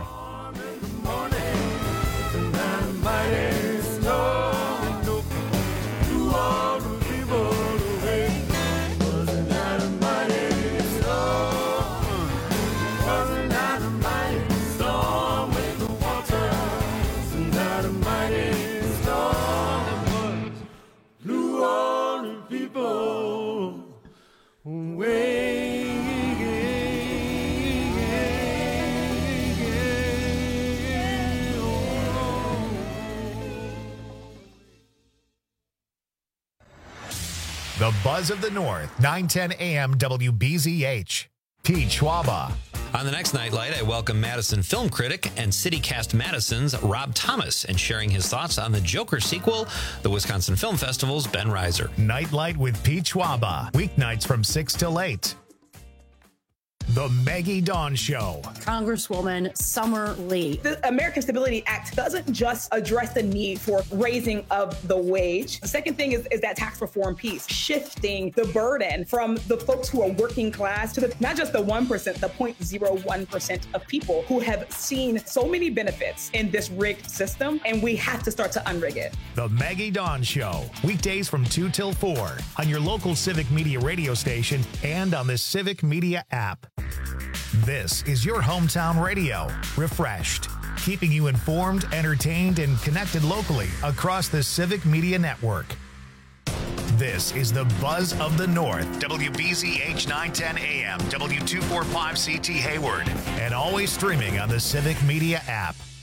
The Buzz of the North, nine ten A M W B Z H. Pete Schwaba. On the next Nightlight, I welcome Madison film critic and CityCast Madison's Rob Thomas, and sharing his thoughts on the Joker sequel, the Wisconsin Film Festival's Ben Reiser. Nightlight with Pete Schwaba. Weeknights from six till eight. The Maggie Dawn Show. Congresswoman Summer Lee. The American Stability Act doesn't just address the need for raising of the wage. The second thing is, is that tax reform piece, shifting the burden from the folks who are working class to the, not just the one percent, the zero point zero one percent of people who have seen so many benefits in this rigged system, and we have to start to unrig it. The Maggie Dawn Show. Weekdays from two till four on your local Civic Media radio station and on the Civic Media app. This is your hometown radio, refreshed, keeping you informed, entertained, and connected locally across the Civic Media Network. This is the Buzz of the North, W B Z H nine ten A M, W two forty-five C T Hayward, and always streaming on the Civic Media app.